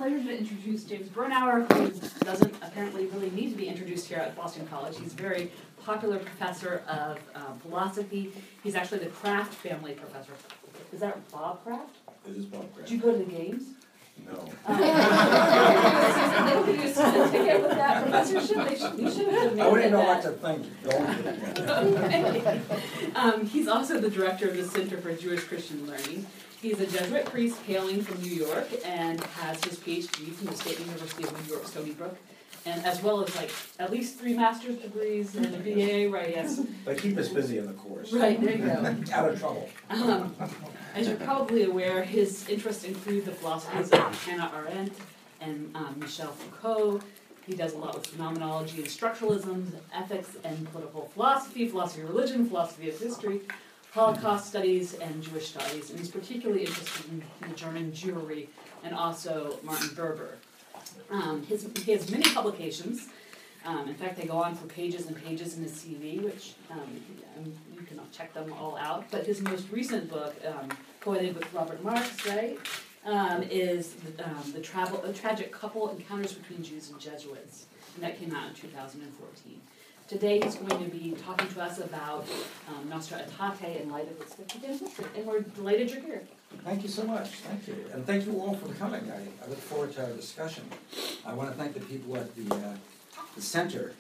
pleasure to introduce James Bernauer, who doesn't apparently really need to be introduced here at Boston College. He's a very popular professor of philosophy. He's actually the Kraft family professor. Is that Bob Kraft? It is Bob Kraft. Did you go to the games? No. They used to ticket with that professorship. You should have I wouldn't know that. what to think. He's also the director of the Center for Jewish Christian Learning. He's a Jesuit priest hailing from New York and has his PhD from the State University of New York, Stony Brook, and as well as like at least 3 master's degrees and a BA, right? Yes. They keep us busy in the course. Right, there you go. Out of trouble. As you're probably aware, his interests include the philosophies of Hannah Arendt and Michel Foucault. He does a lot with phenomenology and structuralism, ethics and political philosophy, philosophy of religion, philosophy of history, Holocaust studies, and Jewish studies. And he's particularly interested in the German Jewry and also Martin Buber. He has many publications. In fact, they go on for pages and pages in his CV, which you can check them all out. But his most recent book, co-edited with Robert Marx, right, is the Tragic Couple: Encounters Between Jews and Jesuits, and that came out in 2014. Today he's going to be talking to us about Nostra Aetate in light of its 50th anniversary, and we're delighted you're here. Thank you so much. Thank you. And thank you all for coming. I look forward to our discussion. I want to thank the people at the center,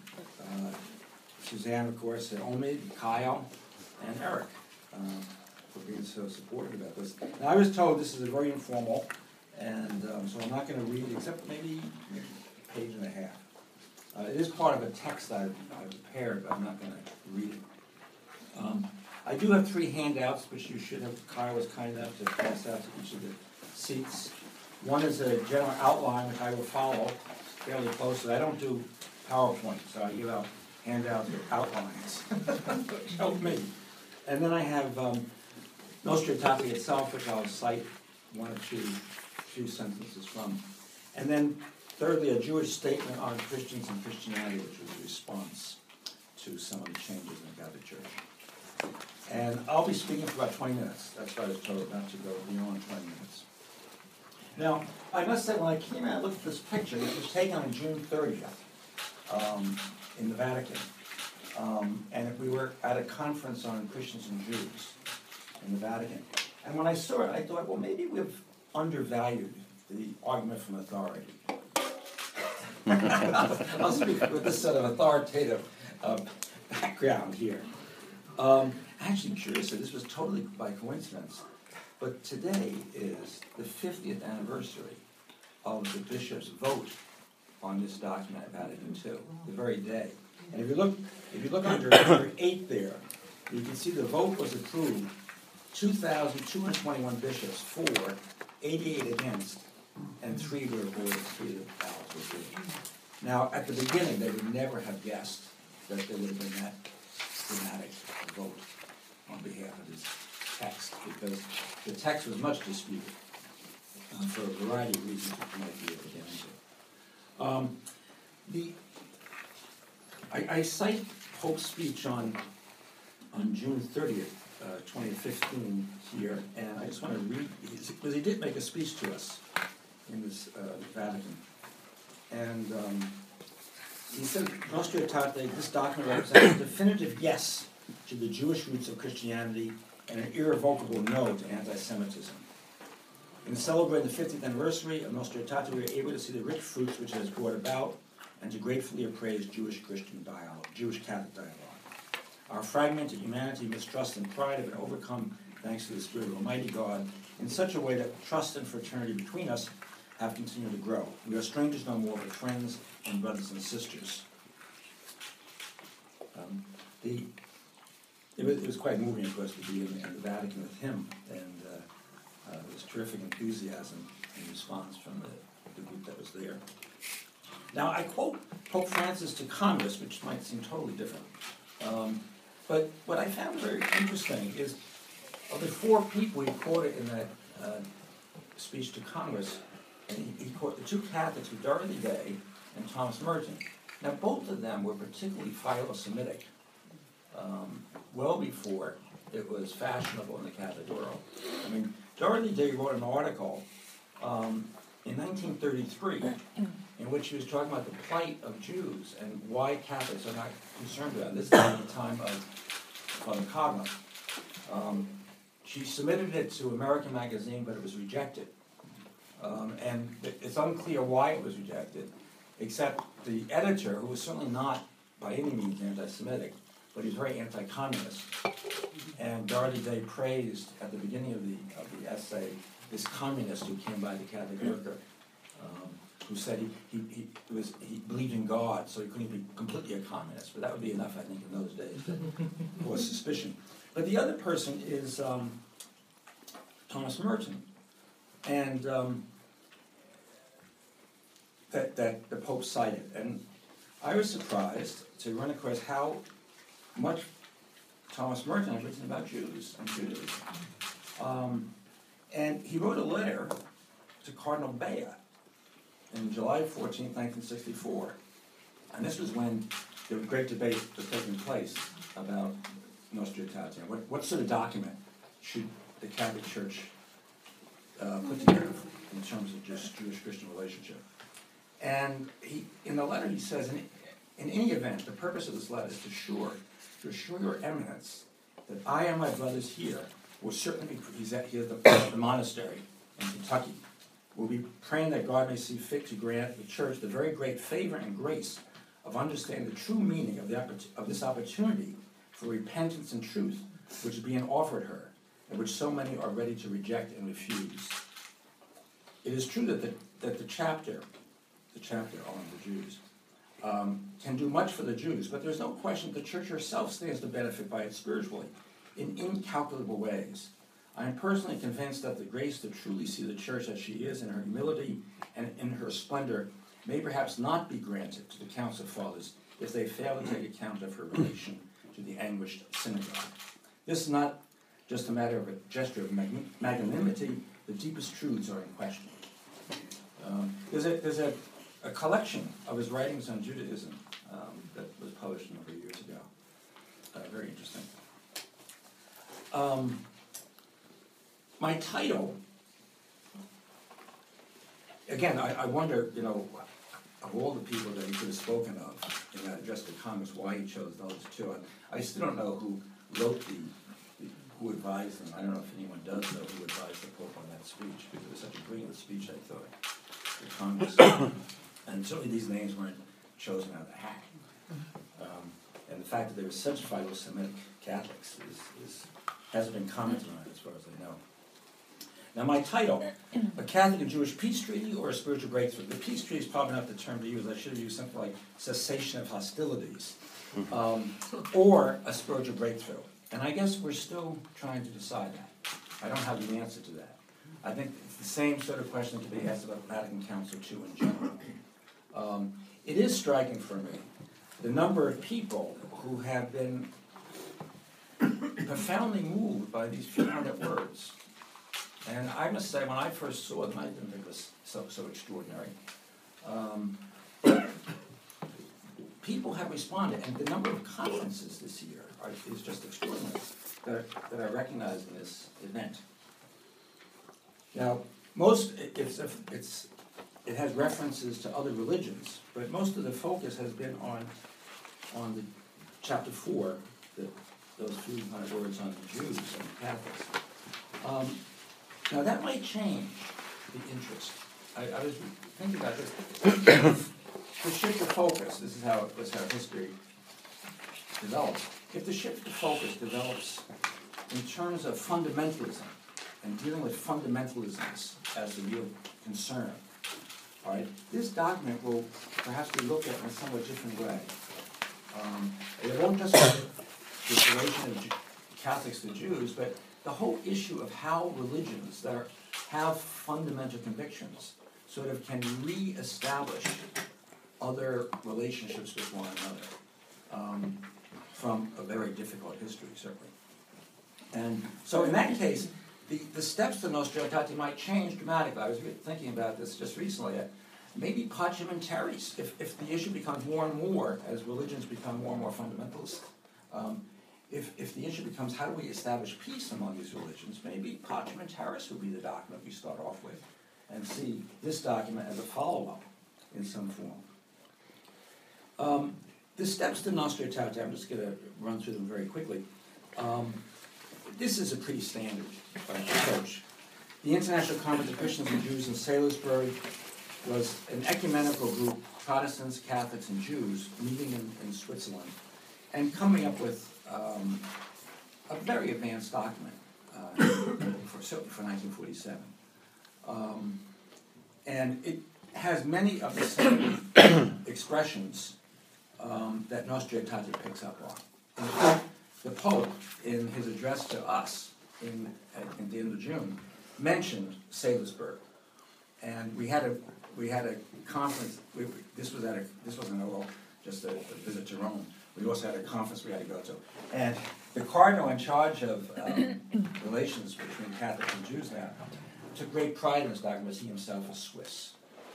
Suzanne, of course, and Omid, Kyle, and Eric, for being so supportive about this. Now, I was told this is a very informal, and so I'm not going to read except maybe a page and a half. It is part of a text I've prepared, but I'm not going to read it. I do have 3 handouts, which you should have. Kyle was kind enough to pass out to each of the seats. One is a general outline, which I will follow fairly closely. I don't do PowerPoint, so I give out handouts with outlines, which help me. And then I have Nostra Aetate itself, which I'll cite 1 or 2 sentences from. And then thirdly, a Jewish statement on Christians and Christianity, which was a response to some of the changes in the Catholic Church. And I'll be speaking for about 20 minutes. That's what I was told, not to go beyond 20 minutes. Now, I must say, when I came out and looked at this picture, it was taken on June 30th in the Vatican. And we were at a conference on Christians and Jews in the Vatican. And when I saw it, I thought, well, maybe we've undervalued the argument from authority. I'll speak with this sort of authoritative background here. Actually, curiously, this was totally by coincidence, but today is the 50th anniversary of the bishop's vote on this document at Vatican II, the very day. And if you look under number 8 there, you can see the vote was approved, 2,221 bishops for, 88 against, and 3 were avoided, 3 of the ballots were free. Now, at the beginning, they would never have guessed that there would have been that dramatic vote on behalf of this text, because the text was much disputed for a variety of reasons which you might be able to get into. I cite Pope's speech on June 30th, 2015 here, and I just want to read, because he did make a speech to us in this Vatican. And he said, Nostra Aetate, this document represents a definitive yes to the Jewish roots of Christianity and an irrevocable no to anti-Semitism. In celebrating the 50th anniversary of Nostra Aetate, we are able to see the rich fruits which it has brought about and to gratefully appraise Jewish-Christian dialogue, Jewish-Catholic dialogue. Our fragmented humanity, mistrust, and pride have been overcome thanks to the Spirit of Almighty God in such a way that trust and fraternity between us have continued to grow. We are strangers no more, but friends and brothers and sisters. It was quite moving, of course, to be in the Vatican with him, and there was terrific enthusiasm in response from the group that was there. Now, I quote Pope Francis to Congress, which might seem totally different. But what I found very interesting is, of the 4 people he quoted in that speech to Congress, and he quoted the 2 Catholics, Dorothy Day and Thomas Merton. Now, both of them were particularly philo-Semitic, well before it was fashionable in the Catholic world. I mean, Dorothy Day wrote an article in 1933, in which she was talking about the plight of Jews and why Catholics are not concerned about it. This is at the time of Father Cogman. She submitted it to American Magazine, but it was rejected. And it's unclear why it was rejected, except the editor, who was certainly not by any means anti-Semitic, but he was very anti-communist. And Dorothy Day praised at the beginning of the essay this communist who came by the Catholic worker, who said he believed in God, so he couldn't be completely a communist. But that would be enough, I think, in those days to cause suspicion. But the other person is Thomas Merton, and that the Pope cited. And I was surprised to run across how much Thomas Merton had written about Jews and Judaism. And he wrote a letter to Cardinal Bea in July 14, 1964. And this was when the great debate was taking place about Nostra Aetate. What sort of document should the Catholic Church put together in terms of just Jewish-Christian relationship? And in the letter he says, in any event, the purpose of this letter is to assure your eminence that I and my brothers here will certainly be, he's at the monastery in Kentucky, will be praying that God may see fit to grant the Church the very great favor and grace of understanding the true meaning of this opportunity for repentance and truth which is being offered her, and which so many are ready to reject and refuse. It is true that the chapter on the Jews can do much for the Jews, but there's no question that the Church herself stands to benefit by it spiritually in incalculable ways. I am personally convinced that the grace to truly see the Church as she is in her humility and in her splendor may perhaps not be granted to the Council Fathers if they fail to take account of her relation to the anguished synagogue. This is not just a matter of a gesture of magnanimity. The deepest truths are in question. There's a collection of his writings on Judaism that was published a number of years ago. Very interesting. My title, again, I wonder, of all the people that he could have spoken of in that address to Congress, why he chose those two. And I still don't know who wrote who advised them. I don't know if anyone does know who advised the Pope on that speech, because it was such a brilliant speech, I thought, to Congress. And certainly these names weren't chosen out of the hat. And the fact that there were such philo-Semitic Catholics hasn't been commented on as far as I know. Now my title, a Catholic and Jewish peace treaty or a spiritual breakthrough? The peace treaty is probably not the term to use. I should have used something like cessation of hostilities, or a spiritual breakthrough. And I guess we're still trying to decide that. I don't have the answer to that. I think it's the same sort of question to be asked about Vatican Council II in general. It is striking for me the number of people who have been profoundly moved by these few hundred words. And I must say, when I first saw them, I didn't think it was so extraordinary. People have responded, and the number of conferences this year is just extraordinary that I recognize in this event. Now, it has references to other religions, but most of the focus has been on the chapter 4, those few hundred words on the Jews and the Catholics. Now that might change the interest. I was thinking about this. To shift the focus, this is how history develops. If the shift of focus develops in terms of fundamentalism and dealing with fundamentalisms as the real concern, all right, this document will perhaps be looked at in a somewhat different way. It won't just be the relation of Catholics to Jews, but the whole issue of how religions that have fundamental convictions sort of can re-establish other relationships with one another from a very difficult history, certainly. And so in that case, the steps to Nostra Aetate might change dramatically. I was thinking about this just recently. Maybe Pacem in Terris, if the issue becomes more and more, as religions become more and more fundamentalist, if the issue becomes how do we establish peace among these religions, maybe Pacem in Terris would be the document we start off with. and see this document as a follow-up in some form. The steps to Nostra Aetate, I'm just going to run through them very quickly. This is a pretty standard approach. The International Conference of Christians and Jews in Salisbury was an ecumenical group, Protestants, Catholics, and Jews, meeting in Switzerland and coming up with a very advanced document, certainly for 1947. And it has many of the same expressions that Nostra Aetate picks up on. In fact, the Pope, in his address to us at the end of June, mentioned Salisbury, and we had a conference. This wasn't just a visit to Rome. We also had a conference we had to go to, and the cardinal in charge of relations between Catholics and Jews now took great pride in this document, because he himself is Swiss.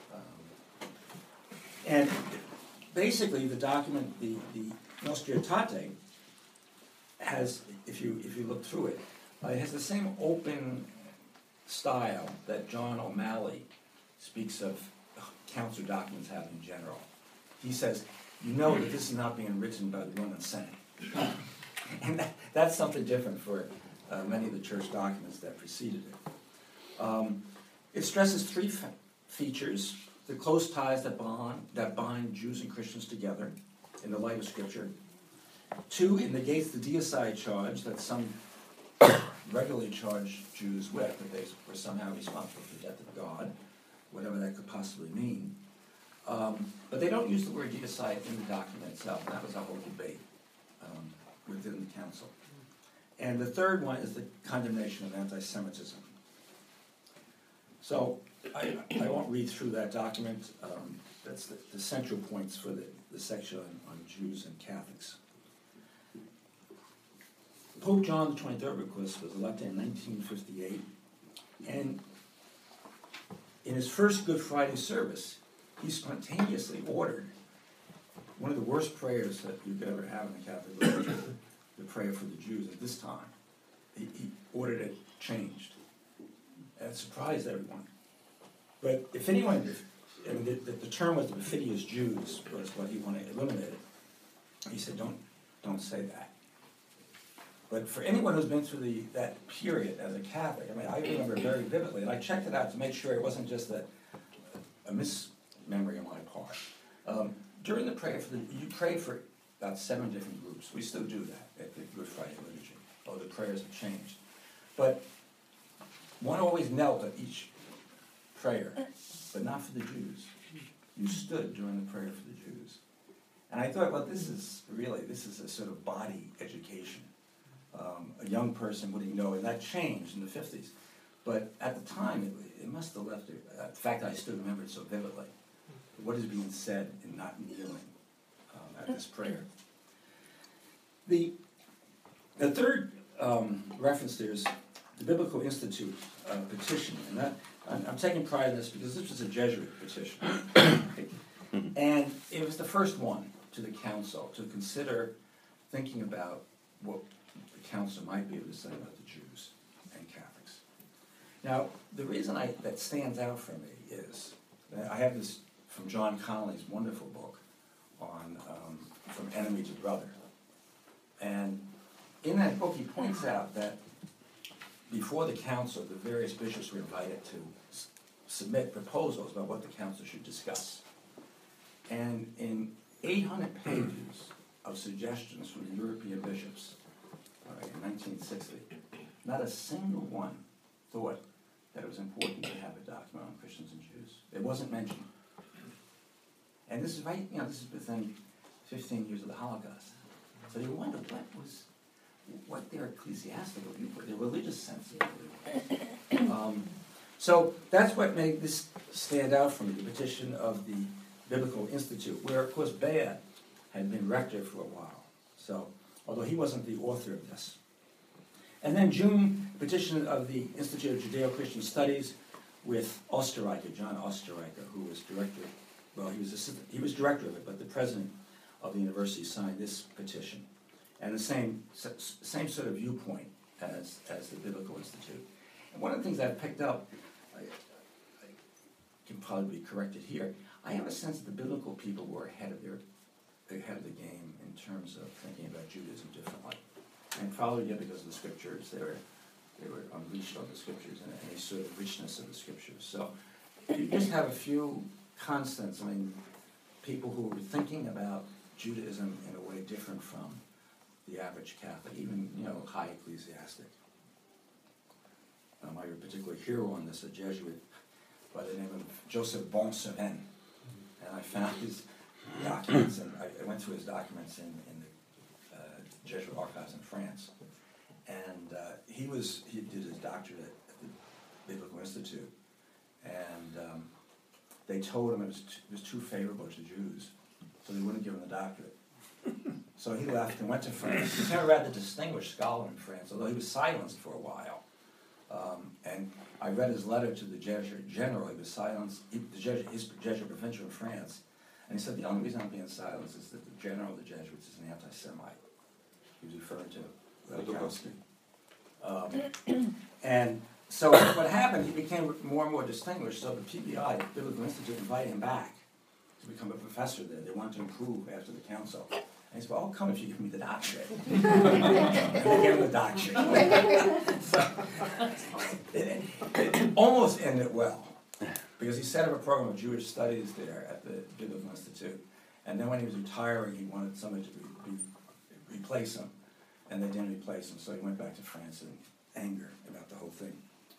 And basically, the document, the Nostra Aetate, has, if you look through it, it has the same open style that John O'Malley speaks of council documents have in general. He says, you know that this is not being written by the Roman Senate. And that's something different for many of the church documents that preceded it. It stresses three features: the close ties that bind Jews and Christians together in the light of Scripture. 2, it negates the deicide charge that some regularly charge Jews with, that they were somehow responsible for the death of God, whatever that could possibly mean. But they don't use the word deicide in the document itself, and that was a whole debate within the council. And the third one is the condemnation of anti-Semitism. So I won't read through that document. That's the central points for the section on Jews and Catholics. Pope John XXIII, of course, was elected in 1958, and in his first Good Friday service, he spontaneously ordered one of the worst prayers that you could ever have in the Catholic liturgy, the prayer for the Jews at this time. He ordered it changed. And it surprised everyone. But if anyone, the term was the perfidious Jews was what he wanted eliminated. He said, don't say that. But for anyone who's been through that period as a Catholic, I mean, I remember very vividly, and I checked it out to make sure it wasn't just a mismemory on my part. During the prayer you pray for about 7 different groups. We still do that at the Good Friday liturgy, although the prayers have changed. But one always knelt at each prayer, but not for the Jews. You stood during the prayer for the Jews. And I thought, well, this is a sort of body education. A young person wouldn't know, and that changed in the 50s. But at the time, it must have left it. In fact, I still remember it so vividly. What is being said in not kneeling at this prayer? The third reference there is the Biblical Institute petition, and that I'm taking pride in this because this was a Jesuit petition, and it was the first one to the council to consider thinking about what the council might be able to say about the Jews and Catholics. Now, the reason that stands out for me is that I have this from John Connolly's wonderful book on From Enemy to Brother. And in that book, he points out that before the council, the various bishops were invited to submit proposals about what the council should discuss. And in 800 pages of suggestions from the European bishops in 1960, not a single one thought that it was important to have a document on Christians and Jews. It wasn't mentioned. And this is this is within 15 years of the Holocaust. So you wonder what their ecclesiastical viewpoint, their religious sensibility was. So that's what made this stand out for me, the petition of the Biblical Institute, where, of course, Bea had been rector for a while. So, although he wasn't the author of this. And then June, petition of the Institute of Judeo-Christian Studies with Osterreicher, John Osterreicher, who was director. Well, he was director of it, but the president of the university signed this petition, and the same sort of viewpoint as the Biblical Institute. And one of the things I've picked up, can probably be corrected here. I have a sense that the biblical people were ahead of the game in terms of thinking about Judaism differently, and probably because of the scriptures. They were unleashed on the scriptures and a sort of richness of the scriptures. So you just have a few constants. I mean, people who were thinking about Judaism in a way different from the average Catholic, even, high ecclesiastic. I have a particular hero on this, a Jesuit by the name of Joseph Bonseven, and I found his documents, and I went through his documents in the Jesuit archives in France, and he did his doctorate at the Biblical Institute, and they told him it was too favorable to Jews, so they wouldn't give him the doctorate. So he left and went to France. He became a rather distinguished scholar in France, although he was silenced for a while. And I read his letter to the Jesuit general. He was silenced, his Jesuit provincial in France, and he said, the only reason I'm being silenced is that the general of the Jesuits is an anti-Semite. He was referring to Radikowski. And so what happened, he became more and more distinguished, so the PBI, the Biblical Institute, invited him back to become a professor there. They wanted to improve after the council. And he said, well, I'll come if you give me the doctorate. And they gave him the doctorate. So, it almost ended well, because he set up a program of Jewish studies there at the Biblical Institute. And then when he was retiring, he wanted somebody to replace him, and they didn't replace him, so he went back to France in anger about the whole thing.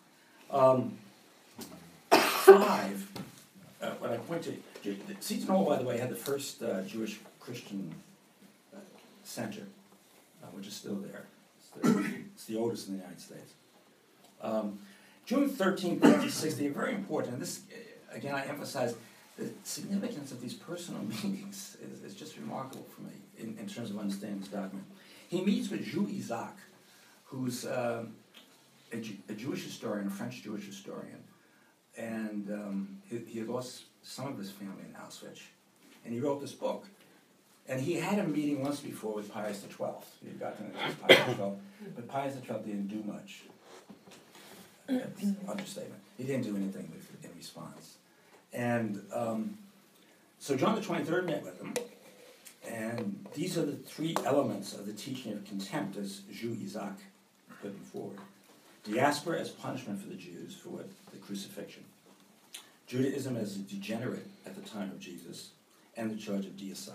What I point to, Seton Hall, by the way, had the first Jewish Christian center, which is still there. It's the oldest in the United States. June 13th, 1960, very important, and this, again, I emphasize the significance of these personal meetings is just remarkable for me in terms of understanding this document. He meets with Jules Isaac, who's a Jewish historian, a French Jewish historian, and he had lost some of his family in Auschwitz, and he wrote this book. And he had a meeting once before with Pius XII. He had gotten into Pius XII, but Pius XII didn't do much. That's an understatement. He didn't do anything in response. And so John the 23rd met with him, and these are the three elements of the teaching of contempt as Jules Isaac put them forward. Diaspora as punishment for the Jews for what? The crucifixion. Judaism as a degenerate at the time of Jesus, and the charge of deicide.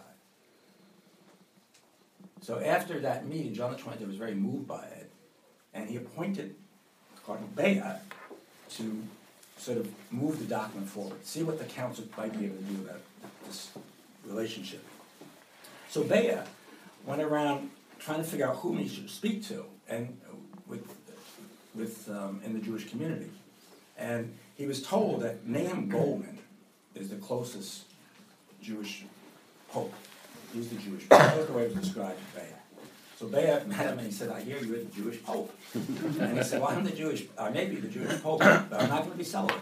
So after that meeting, John the 23rd was very moved by it, and he appointed Cardinal Bea to sort of move the document forward, see what the council might be able to do about this relationship. So Bea went around trying to figure out whom he should speak to, and in the Jewish community. And he was told that Nahum Goldman is the closest Jewish pope. He's the Jewish pope. That's the way it was described to Bea. So Bea met him and he said, I hear you're the Jewish pope. And he said, well, I may be the Jewish pope, but I'm not going to be celibate.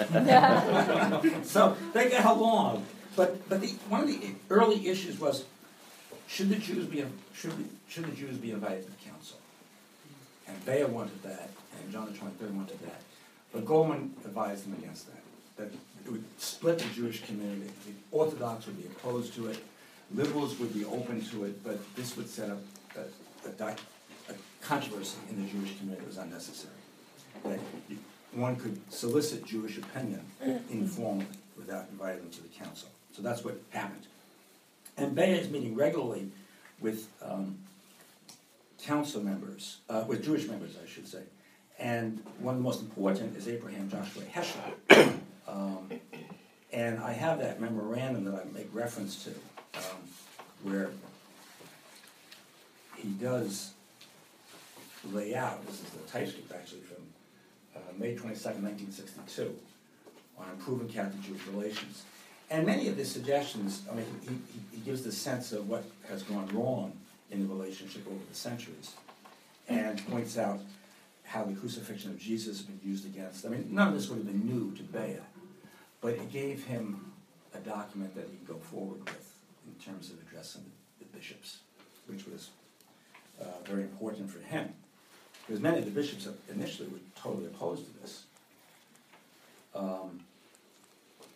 So they got along. But one of the early issues was, should the Jews be invited to the council? And Bea wanted that, and John the 23rd wanted that. But Goldman advised them against that it would split the Jewish community. The Orthodox would be opposed to it, liberals would be open to it, but this would set up a controversy in the Jewish community that was unnecessary. That one could solicit Jewish opinion informally without inviting them to the council. So that's what happened. And Bea is meeting regularly with council members, with Jewish members, I should say. And one of the most important is Abraham Joshua Heschel. And I have that memorandum that I make reference to, where he does lay out, this is the typescript actually from May 22nd, 1962, on improving Catholic-Jewish relations. And many of the suggestions, I mean, he gives the sense of what has gone wrong in the relationship over the centuries, and points out how the crucifixion of Jesus has been used against. I mean, none of this would have been new to Bea, but it gave him a document that he could go forward with in terms of addressing the bishops, which was very important for him. Because many of the bishops initially were totally opposed to this.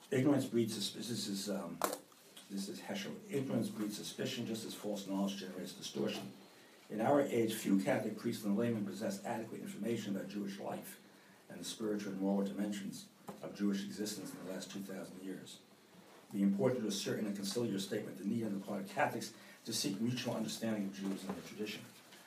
ignorance breeds suspicion. This is Heschel. Ignorance breeds suspicion, just as false knowledge generates distortion. In our age, few Catholic priests and laymen possess adequate information about Jewish life and the spiritual and moral dimensions of Jewish existence in the last 2,000 years. It be important to assert in a conciliar statement the need on the part of Catholics to seek mutual understanding of Jews and their tradition.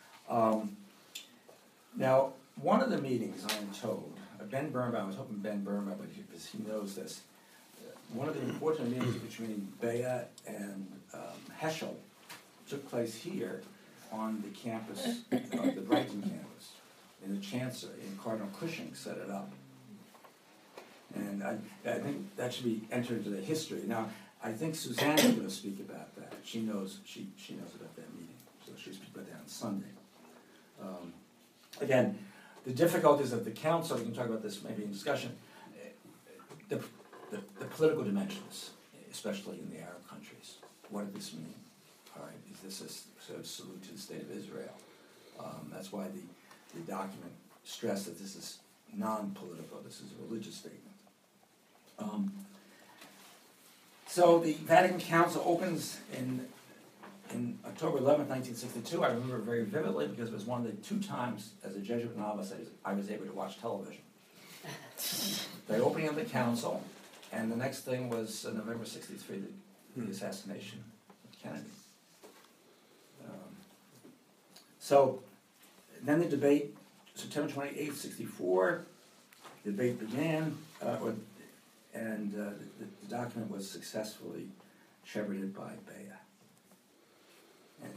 Now, one of the meetings, I am told, Ben Birnbaum, I was hoping Ben Birnbaum, because he knows this, one of the important meetings between Bea and Heschel took place here on the campus, the Brighton campus, in the Chancery, and Cardinal Cushing set it up. And I think that should be entered into the history. Now, I think Suzanne is going to speak about that. She knows about that meeting, so she'll speak about that on Sunday. Again, the difficulties of the council, we can talk about this maybe in discussion, the political dimensions, especially in the Arab countries. What did this mean? All right, is this a sort of salute to the state of Israel? That's why the document stressed that this is non-political, this is a religious statement. So the Vatican Council opens in October 11th, 1962. I remember it very vividly because it was one of the 2 times as a Jesuit novice I was able to watch television. The opening of the council, and the next thing was November 63, the assassination of Kennedy. So then the debate, September 28th, 64, the debate began, and the document was successfully shepherded by Bea. And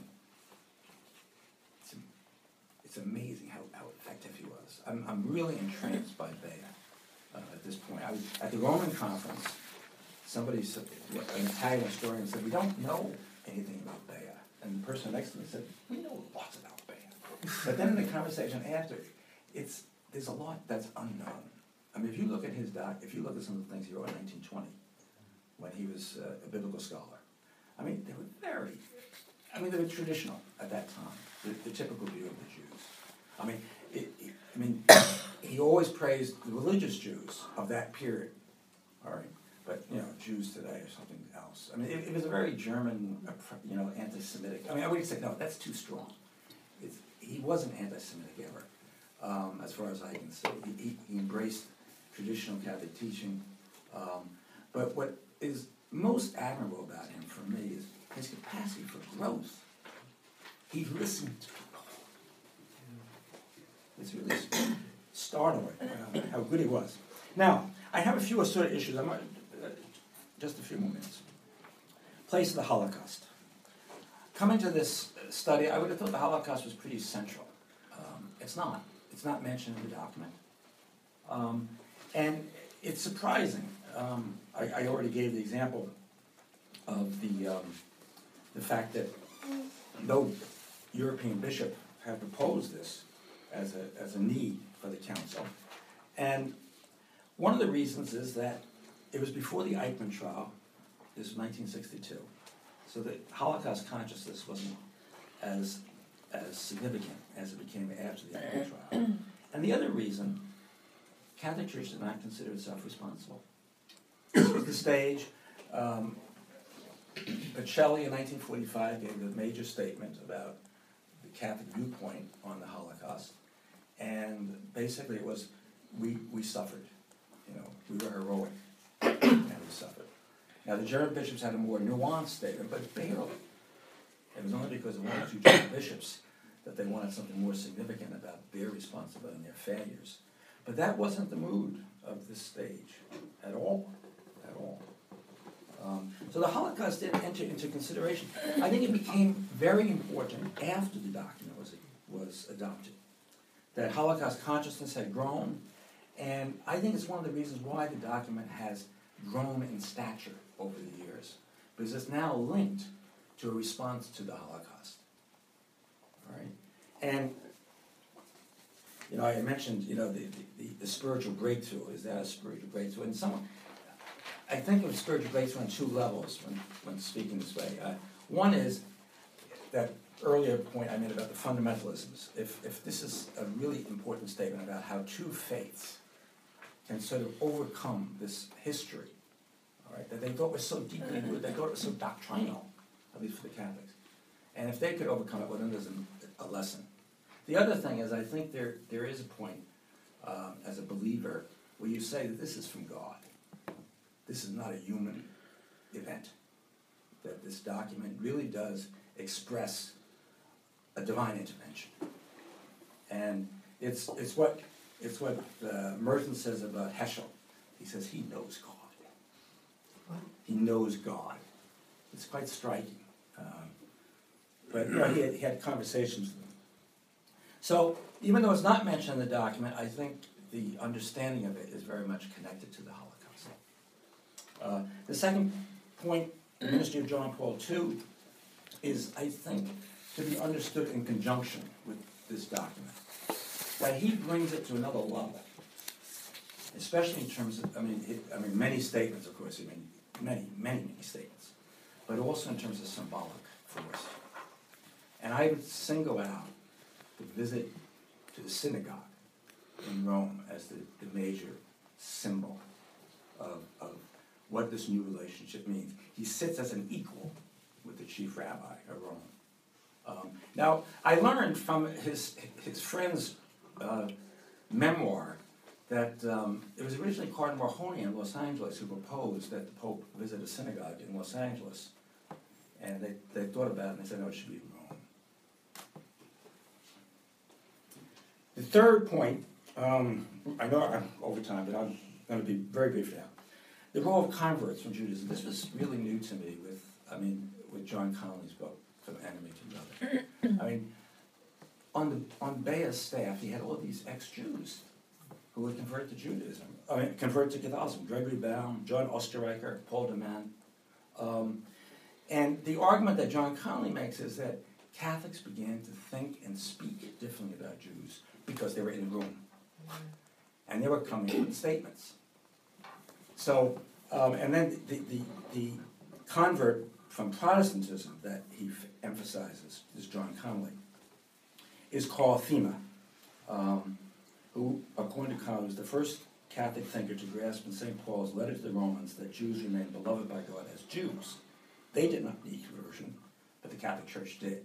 it's amazing how effective he was. I'm really entranced by Bea at this point. I was at the Roman conference. Somebody said, an Italian historian said, "We don't know anything about Bea." And the person next to me said, "We know lots about Bea." But then in the conversation after, there's a lot that's unknown. I mean, if you look at if you look at some of the things he wrote in 1920, when he was a biblical scholar, I mean, they were traditional at that time, the typical view of the Jews. I mean, he always praised the religious Jews of that period, all right? But, Jews today or something else. I mean, it was a very German, anti-Semitic. I mean, I would say, no, that's too strong. He wasn't anti-Semitic ever, as far as I can see. He embraced traditional Catholic teaching. But what is most admirable about him, for me, is his capacity for growth. He listened to people. It's really startling how good he was. Now, I have a few assorted issues. Just a few more minutes. Place of the Holocaust. Coming to this study, I would have thought the Holocaust was pretty central. It's not. It's not mentioned in the document. And it's surprising. I already gave the example of the fact that no European bishop had proposed this as a need for the council. And one of the reasons is that it was before the Eichmann trial. This was 1962. So the Holocaust consciousness wasn't as significant as it became after the Eichmann trial. And the other reason, Catholic Church did not consider itself responsible. This was the stage. Pacelli in 1945 gave a major statement about the Catholic viewpoint on the Holocaust. And basically it was, we suffered. We were heroic, and we suffered. Now the German bishops had a more nuanced statement, but barely. It was only because of 1 or 2 German bishops that they wanted something more significant about their responsibility and their failures. But that wasn't the mood of this stage at all. At all. So the Holocaust didn't enter into consideration. I think it became very important after the document was adopted. That Holocaust consciousness had grown, and I think it's one of the reasons why the document has grown in stature over the years, because it's now linked to a response to the Holocaust. All right? And, I mentioned, the spiritual breakthrough. Is that a spiritual breakthrough? And I think of spiritual breakthrough on 2 levels when speaking this way. One is that earlier point I made about the fundamentalisms. If this is a really important statement about how 2 faiths can sort of overcome this history all right, that they thought was so deeply rooted, they thought it was so doctrinal, at least for the Catholics. And if they could overcome it, well, then there's a lesson. The other thing is, I think there is a point, as a believer, where you say that this is from God. This is not a human event. That this document really does express a divine intervention. And it's what Merton says about Heschel. He says he knows God. He knows God. It's quite striking. But you know, he had conversations with them. So even though it's not mentioned in the document, I think the understanding of it is very much connected to the Holocaust. The second point, the ministry of John Paul II, is, I think, to be understood in conjunction with this document. That he brings it to another level, especially in terms of, many statements, of course, many statements, but also in terms of symbolic force. And I would single out the visit to the synagogue in Rome as the major symbol of what this new relationship means. He sits as an equal with the chief rabbi of Rome. Now, I learned from his friend's memoir that it was originally Cardinal Mahoney in Los Angeles who proposed that the Pope visit a synagogue in Los Angeles. And they thought about it and they said, no, it should be in Rome. The third point, I know I'm over time, but I'm going to be very brief now. The role of converts from Judaism. This was really new to me with John Connolly's book, From Enemy to Brother. On Bea's staff, he had all these ex-Jews who would convert to Judaism, convert to Catholicism. Gregory Baum, John Osterreicher, Paul de Man. And the argument that John Connolly makes is that Catholics began to think and speak differently about Jews because they were in the room. And they were coming with statements. So, and then the convert from Protestantism that he emphasizes, is John Connolly, is Carl Thema, who, according to Connolly, was the first Catholic thinker to grasp in St. Paul's letter to the Romans that Jews remained beloved by God as Jews. They did not need conversion, but the Catholic Church did.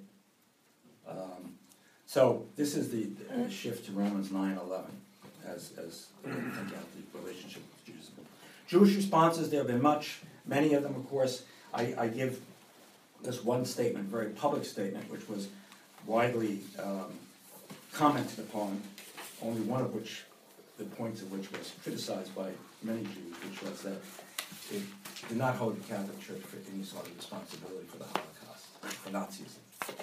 So this is the shift to Romans 9:11 as they think out the relationship with Judaism. Jewish responses, there have been many of them, of course. I give this one statement, very public statement, which was widely commented upon, only one of which, the points of which was criticized by many Jews, which was that it did not hold the Catholic Church for any sort of responsibility for the Holocaust, for Nazism.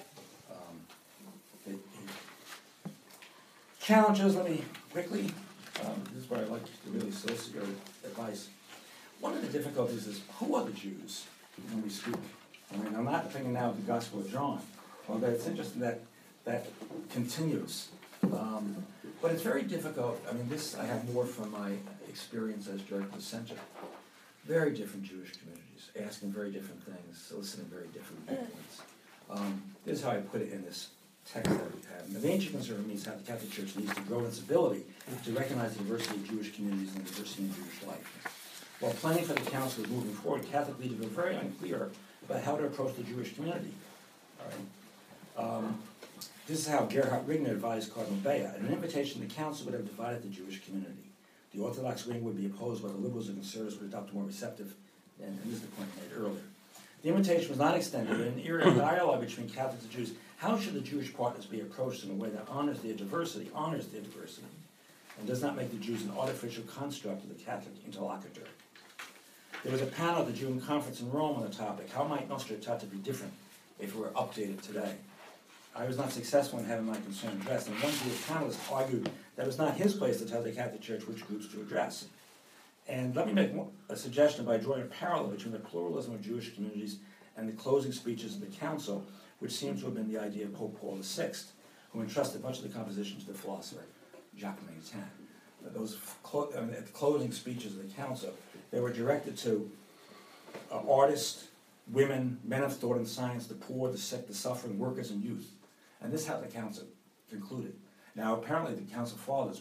Challenges, let me quickly, this is where I'd like to really solicit your advice. One of the difficulties is, who are the Jews when we speak? I'm not thinking now of the Gospel of John, although it's interesting that continues. But it's very difficult. This I have more from my experience as director of the center. Very different Jewish communities, asking very different things, soliciting very different viewpoints. This is how I put it in this text that we have. The ancient concern means how the Catholic Church needs to grow in its ability to recognize the diversity of Jewish communities and the diversity in Jewish life. While planning for the council was moving forward, Catholic leaders were very unclear about how to approach the Jewish community. All right. This is how Gerhard Rigner advised Cardinal Bea. An invitation to the council would have divided the Jewish community. The Orthodox wing would be opposed, while the liberals and conservatives would adopt a more receptive, and this is the point made earlier. The invitation was not extended, but in an era of dialogue between Catholics and Jews, how should the Jewish partners be approached in a way that honors their diversity, and does not make the Jews an artificial construct of the Catholic interlocutor? There was a panel at the June conference in Rome on the topic, how might Nostra Aetate be different if it were updated today? I was not successful in having my concern addressed, and one of the panelists argued that it was not his place to tell the Catholic Church which groups to address. And let me make a suggestion by drawing a parallel between the pluralism of Jewish communities and the closing speeches of the Council, which seems to have been the idea of Pope Paul VI, who entrusted much of the composition to the philosopher Jacques Maritain. At the closing speeches of the Council, they were directed to artists, women, men of thought and science, the poor, the sick, the suffering, workers, and youth. And this is how the Council concluded. Now, apparently the Council Fathers were not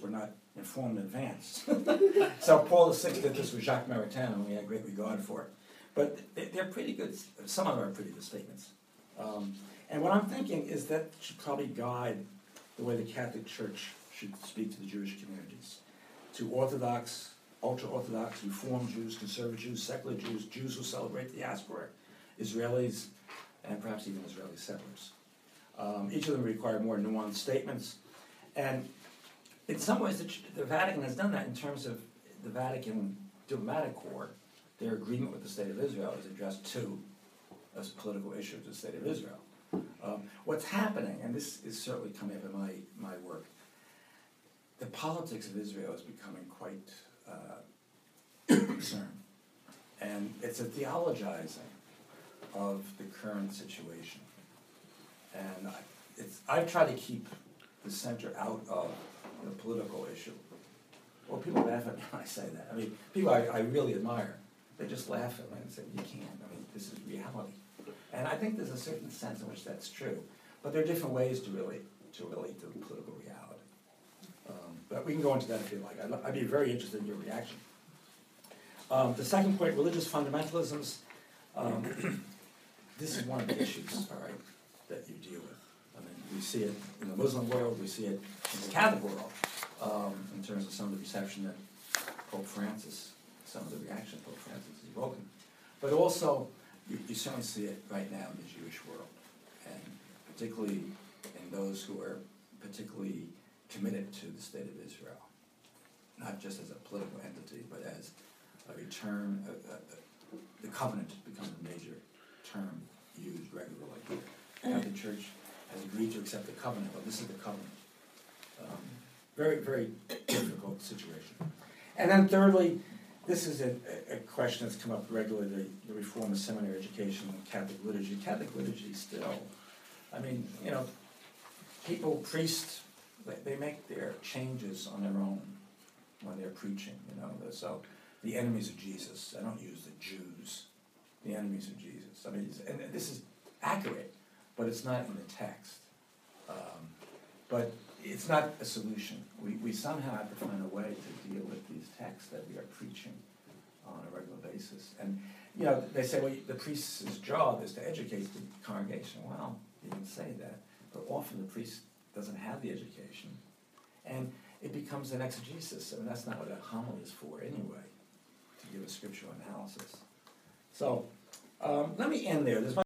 informed in advance. So Paul VI did this with Jacques Maritain, and we had great regard for it. But they're pretty good, some of them are pretty good statements. And what I'm thinking is that should probably guide the way the Catholic Church should speak to the Jewish communities. To Orthodox, ultra-Orthodox, Reformed Jews, conservative Jews, secular Jews, Jews who celebrate the diaspora, Israelis, and perhaps even Israeli settlers. Each of them require more nuanced statements. And in some ways, the Vatican has done that in terms of the Vatican diplomatic corps. Their agreement with the State of Israel is addressed to a political issue of the State of Israel. What's happening, and this is certainly coming up in my work, the politics of Israel is becoming quite concerned. And it's a theologizing of the current situation. And I've tried to keep the center out of the political issue. Well, people laugh at me when I say that. I mean, people I really admire, they just laugh at me and say, you can't. I mean, this is reality. And I think there's a certain sense in which that's true. But there are different ways to relate to political reality. But we can go into that if you like. I'd be very interested in your reaction. The second point, religious fundamentalisms. This is one of the issues, all right, that you deal with. I mean, we see it in the Muslim world, we see it in the Catholic world, in terms of some of the reception that Pope Francis, some of the reaction Pope Francis has evoking. But also, you certainly see it right now in the Jewish world, and particularly in those who are particularly committed to the State of Israel, not just as a political entity, but as a return, the covenant becomes a major term used regularly. The Catholic Church has agreed to accept the covenant, but this is the covenant. Very, very difficult situation. And then thirdly, this is a question that's come up regularly, the reform of seminary education and Catholic liturgy. Catholic liturgy still, I mean, you know, priests, they make their changes on their own when they're preaching, you know. So the enemies of Jesus, I don't use the Jews, the enemies of Jesus. I mean, and this is accurate, but it's not in the text. But it's not a solution. We somehow have to find a way to deal with these texts that we are preaching on a regular basis. And, you know, they say, well, the priest's job is to educate the congregation. Well, you can say that, but often the priest doesn't have the education. And it becomes an exegesis. I mean, that's not what a homily is for anyway, to give a scriptural analysis. So, let me end there.